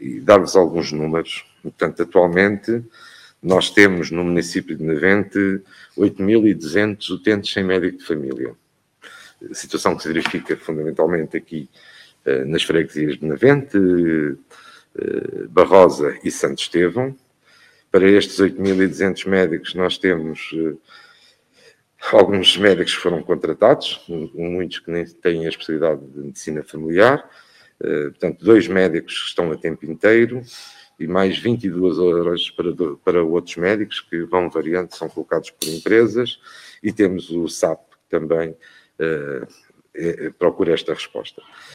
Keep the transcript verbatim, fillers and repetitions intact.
e dar-vos alguns números. Portanto, atualmente, nós temos no município de Navente oito mil e duzentos utentes sem médico de família. Situação que se verifica fundamentalmente aqui uh, nas freguesias de Navente, uh, Barrosa e Santo Estevão. Para estes oito mil e duzentos médicos, nós temos uh, alguns médicos que foram contratados, muitos que nem têm a especialidade de medicina familiar, uh, portanto, dois médicos que estão a tempo inteiro e mais vinte e duas horas para, para outros médicos que vão variando, são colocados por empresas, e temos o S A P que também uh, procura esta resposta.